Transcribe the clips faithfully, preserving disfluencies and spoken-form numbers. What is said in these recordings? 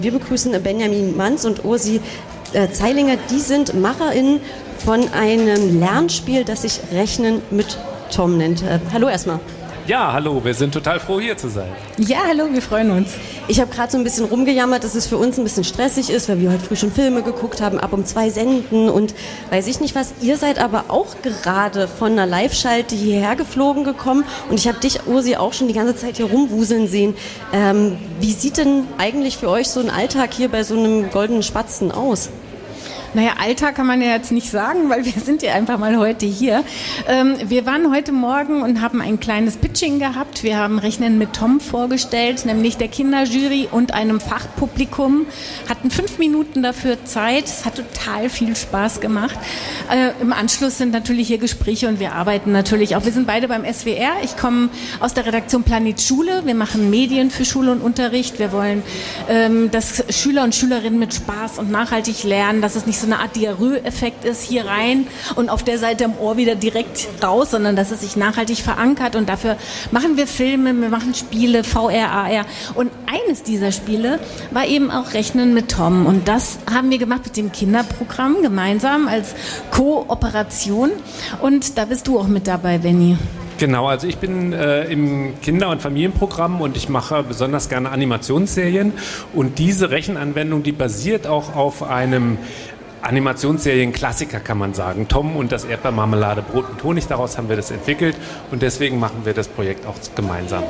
Wir begrüßen Benjamin Manz und Ursi äh, Zeilinger. Die sind MacherInnen von einem Lernspiel, das sich Rechnen mit Tom nennt. Äh, hallo erstmal. Ja, hallo, wir sind total froh, hier zu sein. Ja, hallo, wir freuen uns. Ich habe gerade so ein bisschen rumgejammert, dass es für uns ein bisschen stressig ist, weil wir heute früh schon Filme geguckt haben, ab um zwei senden und weiß ich nicht was. Ihr seid aber auch gerade von einer Live-Schalte hierher geflogen gekommen und ich habe dich, Ursi, auch schon die ganze Zeit hier rumwuseln sehen. Ähm, wie sieht denn eigentlich für euch so ein Alltag hier bei so einem goldenen Spatzen aus? Naja, Alltag kann man ja jetzt nicht sagen, weil wir sind ja einfach mal heute hier. Ähm, wir waren heute Morgen und haben ein kleines Pitching gehabt. Wir haben Rechnen mit Tom vorgestellt, nämlich der Kinderjury und einem Fachpublikum. Hatten fünf Minuten dafür Zeit. Es hat total viel Spaß gemacht. Äh, im Anschluss sind natürlich hier Gespräche und wir arbeiten natürlich auch. Wir sind beide beim S W R. Ich komme aus der Redaktion Planet Schule. Wir machen Medien für Schule und Unterricht. Wir wollen, ähm, dass Schüler und Schülerinnen mit Spaß und nachhaltig lernen, dass es nicht so eine Art Diarrhoe-Effekt ist, hier rein und auf der Seite im Ohr wieder direkt raus, sondern dass es sich nachhaltig verankert und dafür machen wir Filme, wir machen Spiele, V R, A R und eines dieser Spiele war eben auch Rechnen mit Tom und das haben wir gemacht mit dem Kinderprogramm gemeinsam als Kooperation und da bist du auch mit dabei, Benni. Genau, also ich bin äh, im Kinder- und Familienprogramm und ich mache besonders gerne Animationsserien und diese Rechenanwendung, die basiert auch auf einem Animationsserien-Klassiker, kann man sagen. Tom und das Erdbeermarmelade, Brot und Honig, daraus haben wir das entwickelt und deswegen machen wir das Projekt auch gemeinsam.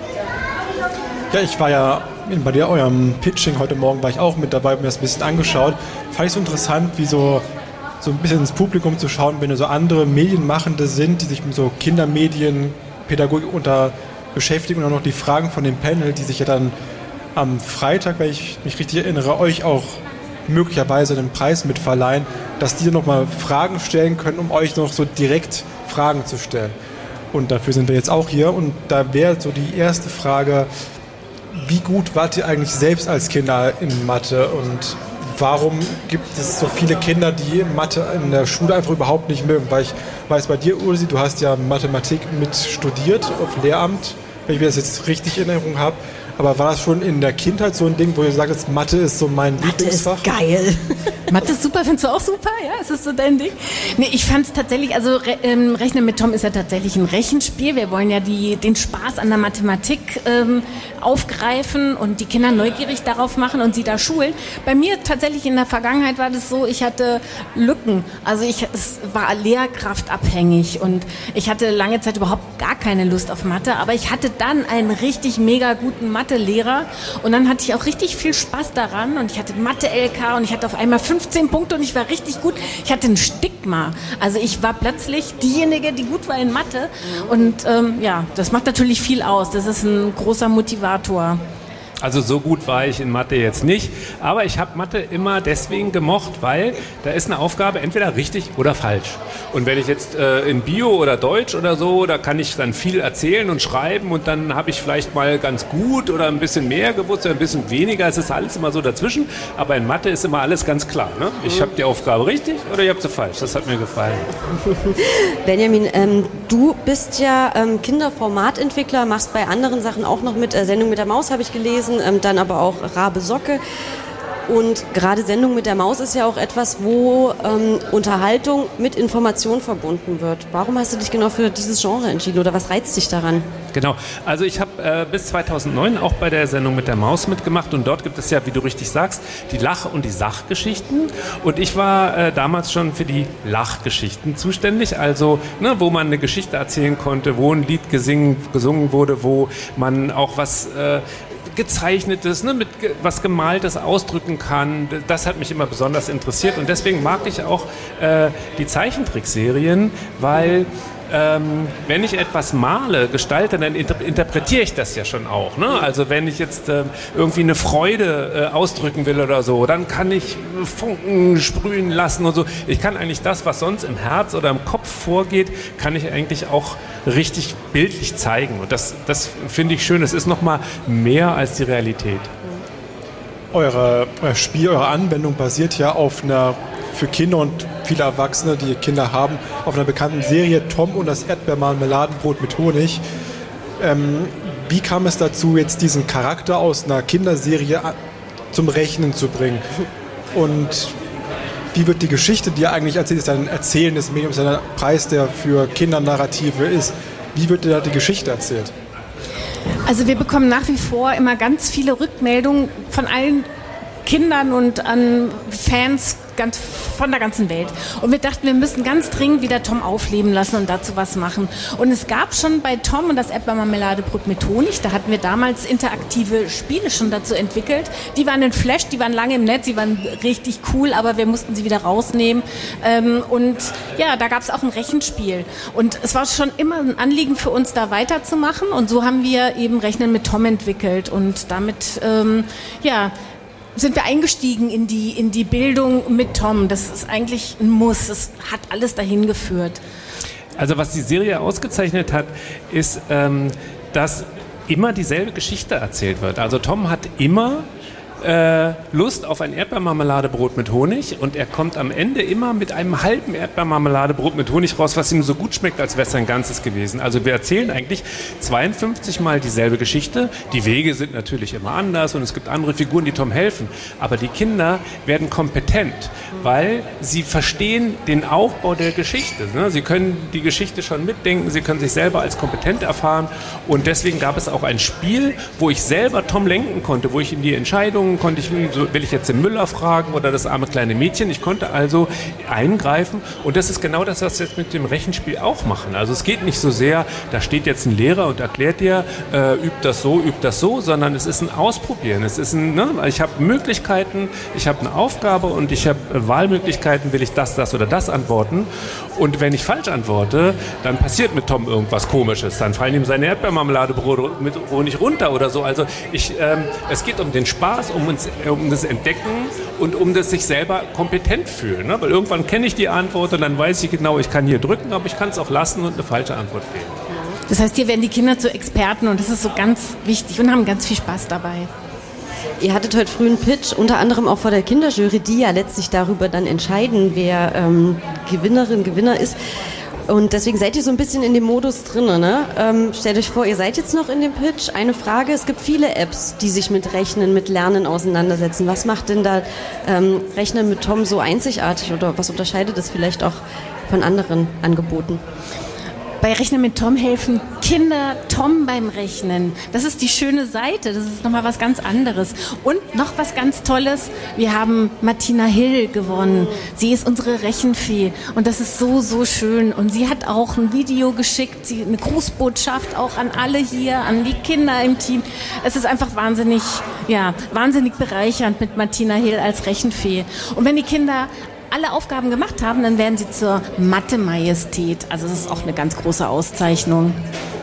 Ja, ich war ja bei dir, eurem Pitching heute Morgen, war ich auch mit dabei, habe mir das ein bisschen angeschaut. Fand ich so interessant, wie so, so ein bisschen ins Publikum zu schauen, wenn so andere Medienmachende sind, die sich mit so Kindermedien, Pädagogik unter beschäftigen und auch noch die Fragen von dem Panel, die sich ja dann am Freitag, wenn ich mich richtig erinnere, euch auch möglicherweise einen Preis mitverleihen, dass die nochmal Fragen stellen können, um euch noch so direkt Fragen zu stellen. Und dafür sind wir jetzt auch hier. Und da wäre so die erste Frage, wie gut wart ihr eigentlich selbst als Kinder in Mathe und warum gibt es so viele Kinder, die Mathe in der Schule einfach überhaupt nicht mögen? Weil ich weiß, bei dir, Ursi, du hast ja Mathematik mit studiert auf Lehramt, wenn ich mir das jetzt richtig in Erinnerung habe. Aber war das schon in der Kindheit so ein Ding, wo ihr sagt, Mathe ist so mein Mathe Lieblingsfach? Ist geil. Mathe ist super, findest du auch super? Ja, ist das so dein Ding? Nee, ich fand es tatsächlich, also Re- ähm, Rechnen mit Tom ist ja tatsächlich ein Rechenspiel. Wir wollen ja die, den Spaß an der Mathematik ähm, aufgreifen und die Kinder neugierig darauf machen und sie da schulen. Bei mir tatsächlich in der Vergangenheit war das so, ich hatte Lücken. Also ich es war lehrkraftabhängig und ich hatte lange Zeit überhaupt gar keine Lust auf Mathe, aber ich hatte dann einen richtig mega guten Mathe-Lehrer und dann hatte ich auch richtig viel Spaß daran und ich hatte Mathe-L K und ich hatte auf einmal fünfzehn Punkte und ich war richtig gut. Ich hatte ein Stigma. Also ich war plötzlich diejenige, die gut war in Mathe und ähm, ja, das macht natürlich viel aus. Das ist ein großer Motivator. Also so gut war ich in Mathe jetzt nicht, aber ich habe Mathe immer deswegen gemocht, weil da ist eine Aufgabe entweder richtig oder falsch. Und wenn ich jetzt äh, in Bio oder Deutsch oder so, da kann ich dann viel erzählen und schreiben und dann habe ich vielleicht mal ganz gut oder ein bisschen mehr gewusst oder ein bisschen weniger. Es ist alles immer so dazwischen, aber in Mathe ist immer alles ganz klar. Ne? Ich habe die Aufgabe richtig oder ich habe sie falsch. Das hat mir gefallen. Benjamin, ähm, du bist ja ähm, Kinderformatentwickler, machst bei anderen Sachen auch noch mit. Äh, Sendung mit der Maus habe ich gelesen. Dann aber auch Rabe Socke. Und gerade Sendung mit der Maus ist ja auch etwas, wo ähm, Unterhaltung mit Information verbunden wird. Warum hast du dich genau für dieses Genre entschieden oder was reizt dich daran? Genau, also ich habe äh, bis zweitausendneun auch bei der Sendung mit der Maus mitgemacht und dort gibt es ja, wie du richtig sagst, die Lach- und die Sachgeschichten und ich war äh, damals schon für die Lachgeschichten zuständig, also ne, wo man eine Geschichte erzählen konnte, wo ein Lied gesingen, gesungen wurde, wo man auch was äh, Gezeichnetes, ne, mit ge- was Gemaltes ausdrücken kann. Das hat mich immer besonders interessiert und deswegen mag ich auch äh, die Zeichentrickserien, weil ähm, wenn ich etwas male, gestalte, dann inter- interpretiere ich das ja schon auch. Ne? Also wenn ich jetzt äh, irgendwie eine Freude äh, ausdrücken will oder so, dann kann ich Funken sprühen lassen und so. Ich kann eigentlich das, was sonst im Herz oder im Kopf vorgeht, kann ich eigentlich auch richtig bildlich zeigen. Und das, das finde ich schön. Es ist nochmal mehr als die Realität. Eure, euer Spiel, eure Anwendung basiert ja auf einer, für Kinder und viele Erwachsene, die Kinder haben, auf einer bekannten Serie Tom und das Erdbeermarmeladenbrot mit Honig. Ähm, wie kam es dazu, jetzt diesen Charakter aus einer Kinderserie zum Rechnen zu bringen. Und wie wird die Geschichte, die eigentlich erzählt ist, ein erzählendes Medium, ist ein Preis, der für Kindernarrative ist, wie wird da die Geschichte erzählt? Also wir bekommen nach wie vor immer ganz viele Rückmeldungen von allen Kindern und an Fans ganz, von der ganzen Welt. Und wir dachten, wir müssen ganz dringend wieder Tom aufleben lassen und dazu was machen. Und es gab schon bei Tom und das Erdbeermarmeladebrot mit Honig, da hatten wir damals interaktive Spiele schon dazu entwickelt. Die waren ein Flash, die waren lange im Netz, die waren richtig cool, aber wir mussten sie wieder rausnehmen. Und ja, da gab es auch ein Rechenspiel. Und es war schon immer ein Anliegen für uns, da weiterzumachen. Und so haben wir eben Rechnen mit Tom entwickelt. Und damit, ähm, ja, sind wir eingestiegen in die, in die Bildung mit Tom. Das ist eigentlich ein Muss. Es hat alles dahin geführt. Also was die Serie ausgezeichnet hat, ist, ähm, dass immer dieselbe Geschichte erzählt wird. Also Tom hat immer äh, Lust auf ein Erdbeermarmeladebrot mit Honig und er kommt am Ende immer mit einem halben Erdbeermarmeladebrot mit Honig raus, was ihm so gut schmeckt, als wäre es ein ganzes gewesen. Also wir erzählen eigentlich zweiundfünfzig Mal dieselbe Geschichte. Die Wege sind natürlich immer anders und es gibt andere Figuren, die Tom helfen. Aber die Kinder werden kompetent, weil sie verstehen den Aufbau der Geschichte. Ne? Sie können die Geschichte schon mitdenken, sie können sich selber als kompetent erfahren und deswegen gab es auch ein Spiel, wo ich selber Tom lenken konnte, wo ich ihm die Entscheidungen konnte ich, will ich jetzt den Müller fragen oder das arme kleine Mädchen. Ich konnte also eingreifen und das ist genau das, was wir jetzt mit dem Rechenspiel auch machen. Also es geht nicht so sehr, da steht jetzt ein Lehrer und erklärt dir, äh, übt das so, übt das so, sondern es ist ein Ausprobieren. Es ist ein, ne, ich habe Möglichkeiten, ich habe eine Aufgabe und ich habe Wahlmöglichkeiten, will ich das, das oder das antworten. Und wenn ich falsch antworte, dann passiert mit Tom irgendwas Komisches. Dann fallen ihm seine Erdbeermarmeladebrot mit Honig runter oder so. Also ich, ähm, es geht um den Spaß, um, uns, um das Entdecken und um das sich selber kompetent fühlen. Ne? Weil irgendwann kenne ich die Antwort und dann weiß ich genau, ich kann hier drücken, aber ich kann es auch lassen und eine falsche Antwort wählen. Das heißt, hier werden die Kinder zu Experten und das ist so ganz wichtig und haben ganz viel Spaß dabei. Ihr hattet heute früh einen Pitch, unter anderem auch vor der Kinderjury, die ja letztlich darüber dann entscheiden, wer ähm, Gewinnerin, Gewinner ist. Und deswegen seid ihr so ein bisschen in dem Modus drin. Ne? Ähm, stellt euch vor, ihr seid jetzt noch in dem Pitch. Eine Frage, es gibt viele Apps, die sich mit Rechnen, mit Lernen auseinandersetzen. Was macht denn da ähm, Rechnen mit Tom so einzigartig oder was unterscheidet es vielleicht auch von anderen Angeboten? Bei Rechnen mit Tom helfen Kinder Tom beim Rechnen. Das ist die schöne Seite, das ist nochmal was ganz anderes. Und noch was ganz Tolles, wir haben Martina Hill gewonnen. Sie ist unsere Rechenfee und das ist so, so schön. Und sie hat auch ein Video geschickt, sie, eine Grußbotschaft auch an alle hier, an die Kinder im Team. Es ist einfach wahnsinnig, ja, wahnsinnig bereichernd mit Martina Hill als Rechenfee. Und wenn die Kinder alle Aufgaben gemacht haben, dann werden sie zur Mathe-Majestät. Also das ist auch eine ganz große Auszeichnung.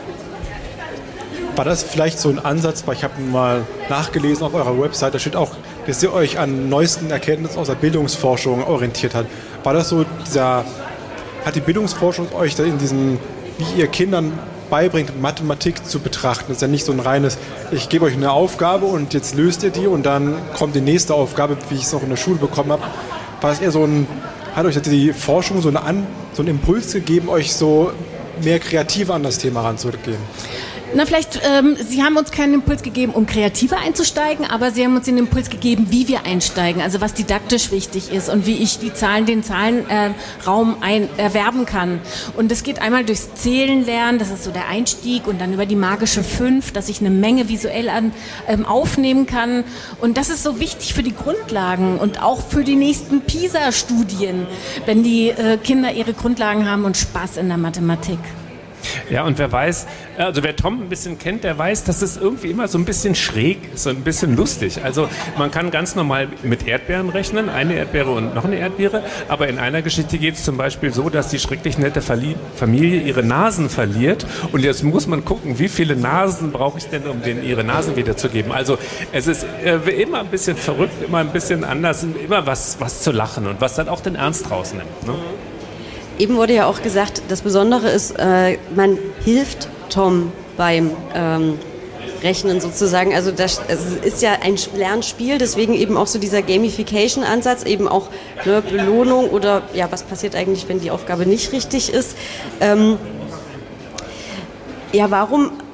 War das vielleicht so ein Ansatz, weil ich habe mal nachgelesen auf eurer Website, da steht auch, dass ihr euch an neuesten Erkenntnissen aus der Bildungsforschung orientiert habt. War das so dieser, hat die Bildungsforschung euch da in diesem, wie ihr Kindern beibringt, Mathematik zu betrachten? Das ist ja nicht so ein reines, ich gebe euch eine Aufgabe und jetzt löst ihr die und dann kommt die nächste Aufgabe, wie ich es auch in der Schule bekommen habe. War es eher so ein, hat euch die Forschung so, eine An, so einen Impuls gegeben, euch so mehr kreativ an das Thema ranzugehen? Na, vielleicht, ähm, Sie haben uns keinen Impuls gegeben, um kreativer einzusteigen, aber Sie haben uns den Impuls gegeben, wie wir einsteigen, also was didaktisch wichtig ist und wie ich die Zahlen, den Zahlenraum äh, ein, erwerben kann. Und es geht einmal durchs Zählen lernen, das ist so der Einstieg, und dann über die magische Fünf, dass ich eine Menge visuell an, ähm, aufnehmen kann. Und das ist so wichtig für die Grundlagen und auch für die nächsten PISA-Studien, wenn die äh, Kinder ihre Grundlagen haben und Spaß in der Mathematik. Ja, und wer weiß, also wer Tom ein bisschen kennt, der weiß, dass es irgendwie immer so ein bisschen schräg ist, so ein bisschen lustig. Also man kann ganz normal mit Erdbeeren rechnen, eine Erdbeere und noch eine Erdbeere, aber in einer Geschichte geht es zum Beispiel so, dass die schrecklich nette Familie ihre Nasen verliert und jetzt muss man gucken, wie viele Nasen brauche ich denn, um denen ihre Nasen wiederzugeben. Also es ist äh, immer ein bisschen verrückt, immer ein bisschen anders, immer was, was zu lachen und was dann auch den Ernst rausnimmt. Ne? Eben wurde ja auch gesagt, das Besondere ist, äh, man hilft Tom beim ähm, Rechnen sozusagen. Also das, es ist ja ein Lernspiel, deswegen eben auch so dieser Gamification-Ansatz, eben auch ne, Belohnung oder ja, was passiert eigentlich, wenn die Aufgabe nicht richtig ist. Ähm, ja, warum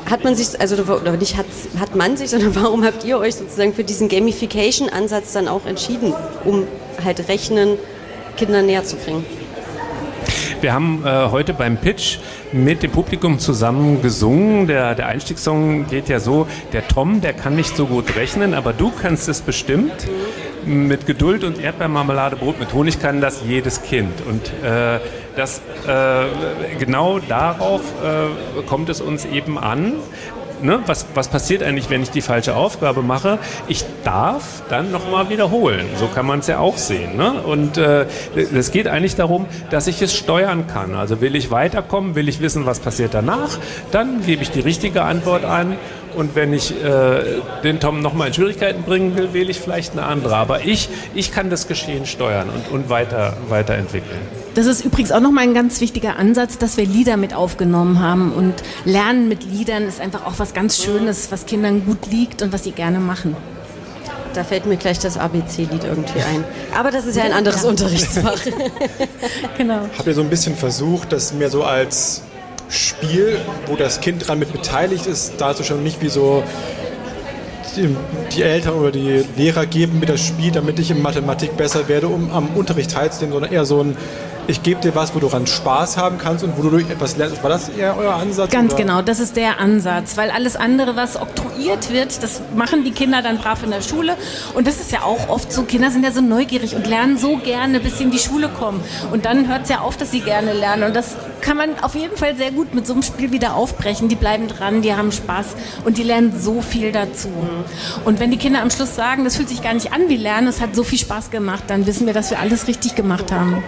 hat man sich, also oder nicht hat, hat man sich, sondern warum habt ihr euch sozusagen für diesen Gamification-Ansatz dann auch entschieden, um halt Rechnen Kindern näher zu bringen? Wir haben äh, heute beim Pitch mit dem Publikum zusammen gesungen. Der, der Einstiegssong geht ja so, der Tom, der kann nicht so gut rechnen, aber du kannst es bestimmt. Mit Geduld und Erdbeermarmeladebrot mit Honig kann das jedes Kind. Und äh, das, äh, genau darauf äh, kommt es uns eben an. Ne, was, was passiert eigentlich, wenn ich die falsche Aufgabe mache? Ich darf dann nochmal wiederholen. So kann man es ja auch sehen. Ne? Und äh, es geht eigentlich darum, dass ich es steuern kann. Also will ich weiterkommen, will ich wissen, was passiert danach, dann gebe ich die richtige Antwort an. Und wenn ich äh, den Tom nochmal in Schwierigkeiten bringen will, wähle ich vielleicht eine andere. Aber ich, ich kann das Geschehen steuern und, und weiter, weiterentwickeln. Das ist übrigens auch nochmal ein ganz wichtiger Ansatz, dass wir Lieder mit aufgenommen haben. Und Lernen mit Liedern ist einfach auch was ganz Schönes, was Kindern gut liegt und was sie gerne machen. Da fällt mir gleich das A B C-Lied irgendwie ein. Aber das ist ja ein anderes ja. Unterrichtsfach. Genau. Habt ihr so ein bisschen versucht, das mehr so als Spiel, wo das Kind dran mit beteiligt ist, darzustellen, nicht wie so die, die Eltern oder die Lehrer geben mir das Spiel, damit ich in Mathematik besser werde, um am Unterricht teilzunehmen, sondern eher so ein ich gebe dir was, wo du daran Spaß haben kannst und wo du durch etwas lernst. War das eher euer Ansatz? Ganz oder? Genau, das ist der Ansatz, weil alles andere, was oktroyiert wird, das machen die Kinder dann brav in der Schule und das ist ja auch oft so, Kinder sind ja so neugierig und lernen so gerne, bis sie in die Schule kommen und dann hört es ja auf, dass sie gerne lernen und das kann man auf jeden Fall sehr gut mit so einem Spiel wieder aufbrechen. Die bleiben dran, die haben Spaß und die lernen so viel dazu. Und wenn die Kinder am Schluss sagen, das fühlt sich gar nicht an wie Lernen, es hat so viel Spaß gemacht, dann wissen wir, dass wir alles richtig gemacht haben.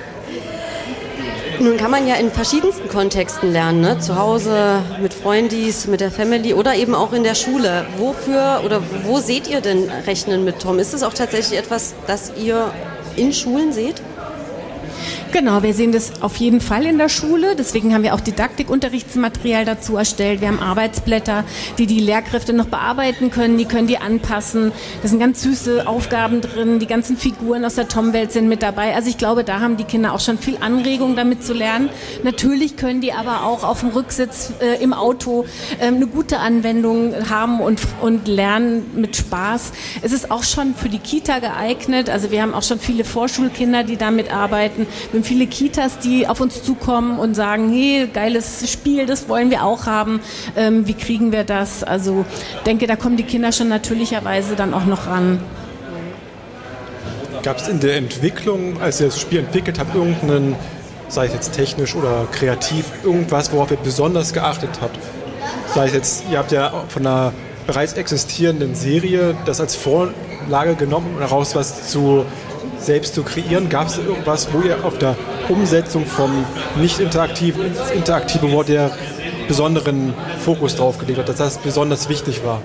Nun kann man ja in verschiedensten Kontexten lernen, ne? Zu Hause, mit Freundis, mit der Family oder eben auch in der Schule. Wofür oder wo seht ihr denn Rechnen mit Tom? Ist es auch tatsächlich etwas, das ihr in Schulen seht? Genau, wir sehen das auf jeden Fall in der Schule. Deswegen haben wir auch Didaktikunterrichtsmaterial dazu erstellt. Wir haben Arbeitsblätter, die die Lehrkräfte noch bearbeiten können. Die können die anpassen. Da sind ganz süße Aufgaben drin. Die ganzen Figuren aus der Tom-Welt sind mit dabei. Also ich glaube, da haben die Kinder auch schon viel Anregung, damit zu lernen. Natürlich können die aber auch auf dem Rücksitz äh, im Auto äh, eine gute Anwendung haben und, und lernen mit Spaß. Es ist auch schon für die Kita geeignet. Also wir haben auch schon viele Vorschulkinder, die damit arbeiten. Wir haben viele Kitas, die auf uns zukommen und sagen, hey, geiles Spiel, das wollen wir auch haben. Ähm, wie kriegen wir das? Also ich denke, da kommen die Kinder schon natürlicherweise dann auch noch ran. Gab es in der Entwicklung, als ihr das Spiel entwickelt habt, irgendeinen, sei es jetzt technisch oder kreativ, irgendwas, worauf ihr besonders geachtet habt? Sei es jetzt, ihr habt ja von einer bereits existierenden Serie das als Vorlage genommen, um daraus was zu selbst zu kreieren. Gab es irgendwas, wo ihr auf der Umsetzung vom nicht-interaktiven ins interaktive Wort der besonderen Fokus drauf gelegt hat, dass das besonders wichtig war?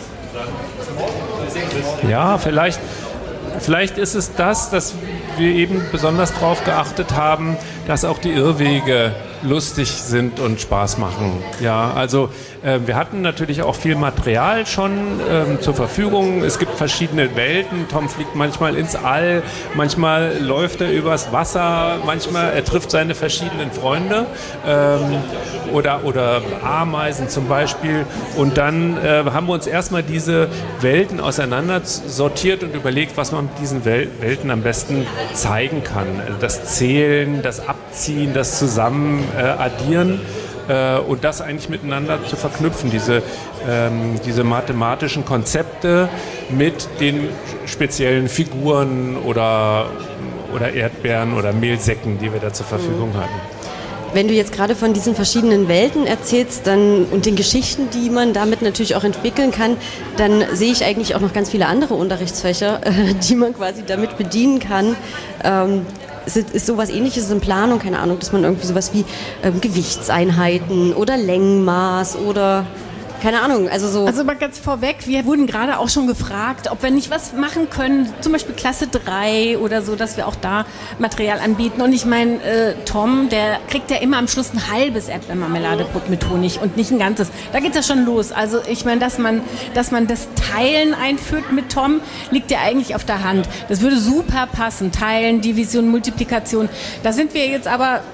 Ja, vielleicht, vielleicht ist es das, dass wir eben besonders darauf geachtet haben, dass auch die Irrwege lustig sind und Spaß machen. Ja, also äh, wir hatten natürlich auch viel Material schon ähm, zur Verfügung. Es gibt verschiedene Welten. Tom fliegt manchmal ins All, manchmal läuft er übers Wasser, manchmal er trifft seine verschiedenen Freunde ähm, oder, oder Ameisen zum Beispiel. Und dann äh, haben wir uns erstmal diese Welten auseinander sortiert und überlegt, was man mit diesen Wel- Welten am besten zeigen kann. Also das Zählen, das Abziehen, das Zusammen äh, addieren äh, und das eigentlich miteinander zu verknüpfen, diese, ähm, diese mathematischen Konzepte mit den speziellen Figuren oder, oder Erdbeeren oder Mehlsäcken, die wir da zur Verfügung hatten. Wenn du jetzt gerade von diesen verschiedenen Welten erzählst dann, und den Geschichten, die man damit natürlich auch entwickeln kann, dann sehe ich eigentlich auch noch ganz viele andere Unterrichtsfächer, äh, die man quasi damit bedienen kann. Ähm, ist, ist sowas Ähnliches in Planung, keine Ahnung, dass man irgendwie sowas wie ähm, Gewichtseinheiten oder Längenmaß oder keine Ahnung, also so. Also mal ganz vorweg, wir wurden gerade auch schon gefragt, ob wir nicht was machen können, zum Beispiel Klasse drei oder so, dass wir auch da Material anbieten. Und ich meine, äh, Tom, der kriegt ja immer am Schluss ein halbes Erdbeermarmeladebrot mit Honig und nicht ein ganzes. Da geht es ja schon los. Also ich meine, dass man, dass man das Teilen einführt mit Tom, liegt ja eigentlich auf der Hand. Das würde super passen. Teilen, Division, Multiplikation. Da sind wir jetzt aber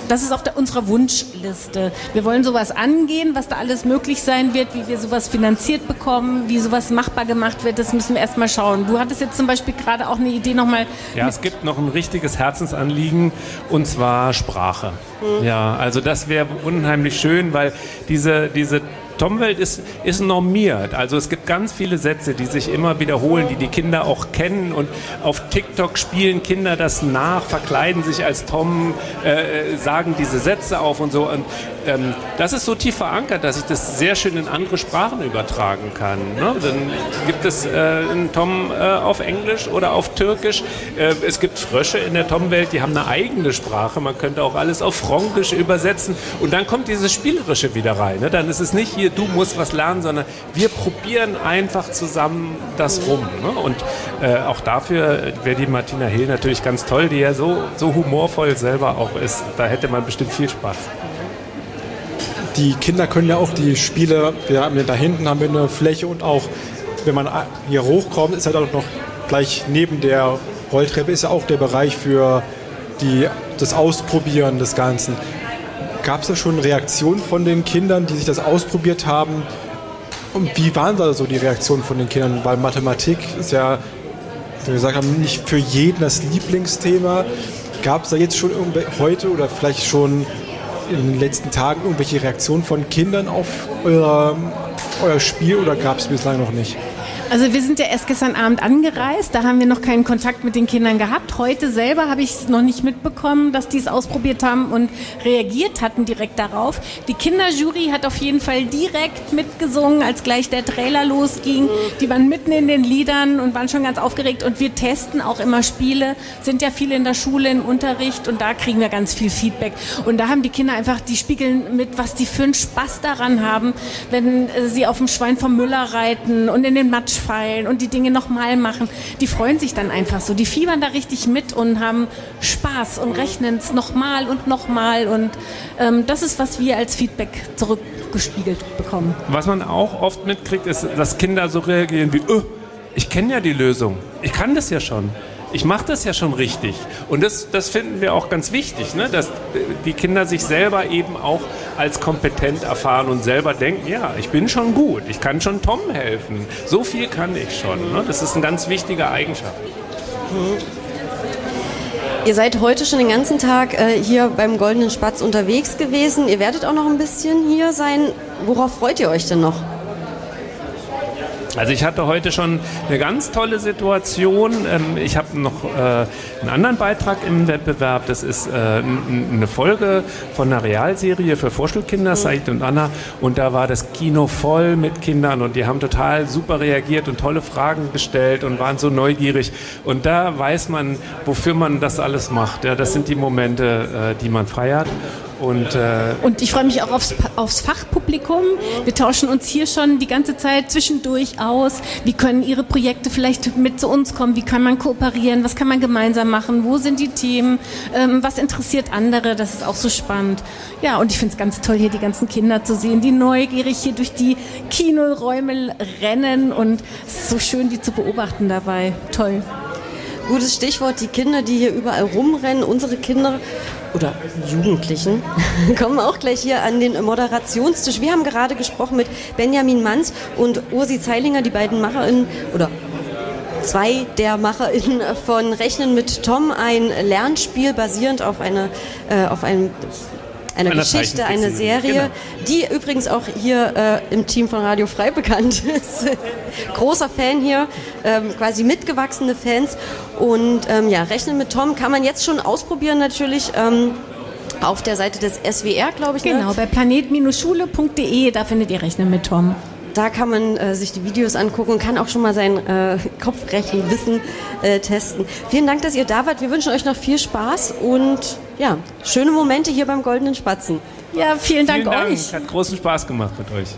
das ist auf der, unserer Wunschliste. Wir wollen sowas angehen, was da alles möglich sein wird, wie wir sowas finanziert bekommen, wie sowas machbar gemacht wird, das müssen wir erstmal schauen. Du hattest jetzt zum Beispiel gerade auch eine Idee nochmal. Ja, es gibt noch ein richtiges Herzensanliegen, und zwar Sprache. Mhm. Ja, also das wäre unheimlich schön, weil diese, diese Tom-Welt ist, ist normiert. Also es gibt ganz viele Sätze, die sich immer wiederholen, die die Kinder auch kennen, und auf TikTok spielen Kinder das nach, verkleiden sich als Tom, äh, sagen diese Sätze auf und so. Und ähm, das ist so tief verankert, dass ich das sehr schön in andere Sprachen übertragen kann. Ne? Dann gibt es äh, einen Tom äh, auf Englisch oder auf Türkisch. Äh, es gibt Frösche in der Tom-Welt, die haben eine eigene Sprache. Man könnte auch alles auf Fränkisch übersetzen. Und dann kommt dieses Spielerische wieder rein. Ne? Dann ist es nicht hier, du musst was lernen, sondern wir probieren einfach zusammen das rum. Ne? Und äh, auch dafür wäre die Martina Hill natürlich ganz toll, die ja so, so humorvoll selber auch ist. Da hätte man bestimmt viel Spaß. Die Kinder können ja auch die Spiele, wir haben ja da hinten haben wir eine Fläche, und auch wenn man hier hochkommt, ist halt auch noch gleich neben der Rolltreppe ist ja auch der Bereich für die, das Ausprobieren des Ganzen. Gab es da schon Reaktionen von den Kindern, die sich das ausprobiert haben? Und wie waren da so die Reaktionen von den Kindern? Weil Mathematik ist ja, wie wir gesagt haben, nicht für jeden das Lieblingsthema. Gab es da jetzt schon heute oder vielleicht schon in den letzten Tagen irgendwelche Reaktionen von Kindern auf euer, euer Spiel, oder gab es bislang noch nicht? Also wir sind ja erst gestern Abend angereist, da haben wir noch keinen Kontakt mit den Kindern gehabt. Heute selber habe ich es noch nicht mitbekommen, dass die es ausprobiert haben und reagiert hatten direkt darauf. Die Kinderjury hat auf jeden Fall direkt mitgesungen, als gleich der Trailer losging. Die waren mitten in den Liedern und waren schon ganz aufgeregt, und wir testen auch immer Spiele, sind ja viele in der Schule im Unterricht, und da kriegen wir ganz viel Feedback. Und da haben die Kinder einfach, die spiegeln mit, was die für einen Spaß daran haben, wenn sie auf dem Schwein vom Müller reiten und in den Matsch fallen und die Dinge nochmal machen. Die freuen sich dann einfach so. Die fiebern da richtig mit und haben Spaß und rechnen es nochmal und nochmal. Und ähm, das ist, was wir als Feedback zurückgespiegelt bekommen. Was man auch oft mitkriegt, ist, dass Kinder so reagieren wie, oh, ich kenne ja die Lösung. Ich kann das ja schon. Ich mache das ja schon richtig. Und das, das finden wir auch ganz wichtig, ne? Dass die Kinder sich selber eben auch als kompetent erfahren und selber denken, ja, ich bin schon gut, ich kann schon Tom helfen. So viel kann ich schon. Ne? Das ist eine ganz wichtige Eigenschaft. Mhm. Ihr seid heute schon den ganzen Tag äh, hier beim Goldenen Spatz unterwegs gewesen. Ihr werdet auch noch ein bisschen hier sein. Worauf freut ihr euch denn noch? Also ich hatte heute schon eine ganz tolle Situation. Ich habe noch einen anderen Beitrag im Wettbewerb. Das ist eine Folge von einer Realserie für Vorschulkinder, Said und Anna. Und da war das Kino voll mit Kindern, und die haben total super reagiert und tolle Fragen gestellt und waren so neugierig. Und da weiß man, wofür man das alles macht. Ja, das sind die Momente, die man feiert. Und, äh und ich freue mich auch aufs, aufs Fachpublikum. Wir tauschen uns hier schon die ganze Zeit zwischendurch aus. Wie können Ihre Projekte vielleicht mit zu uns kommen? Wie kann man kooperieren? Was kann man gemeinsam machen? Wo sind die Themen? Ähm, was interessiert andere? Das ist auch so spannend. Ja, und ich finde es ganz toll, hier die ganzen Kinder zu sehen, die neugierig hier durch die Kinoräume rennen, und es ist so schön, die zu beobachten dabei. Toll. Gutes Stichwort, die Kinder, die hier überall rumrennen. Unsere Kinder oder Jugendlichen kommen auch gleich hier an den Moderationstisch. Wir haben gerade gesprochen mit Benjamin Manz und Ursi Zeilinger, die beiden MacherInnen oder zwei der MacherInnen von Rechnen mit Tom, ein Lernspiel basierend auf eine äh, auf einem Eine Einer Geschichte, eine Serie, genau. Die übrigens auch hier äh, im Team von Radio Frei bekannt ist. Großer Fan hier, ähm, quasi mitgewachsene Fans. Und ähm, ja, Rechnen mit Tom kann man jetzt schon ausprobieren natürlich ähm, auf der Seite des S W R, glaube ich. Genau, ne? Bei planet Schule punkt de, da findet ihr Rechnen mit Tom. Da kann man äh, sich die Videos angucken und kann auch schon mal sein äh, Kopfrechenwissen äh, testen. Vielen Dank, dass ihr da wart. Wir wünschen euch noch viel Spaß und ja, schöne Momente hier beim Goldenen Spatzen. Ja, vielen Dank, vielen Dank. euch. Hat großen Spaß gemacht mit euch.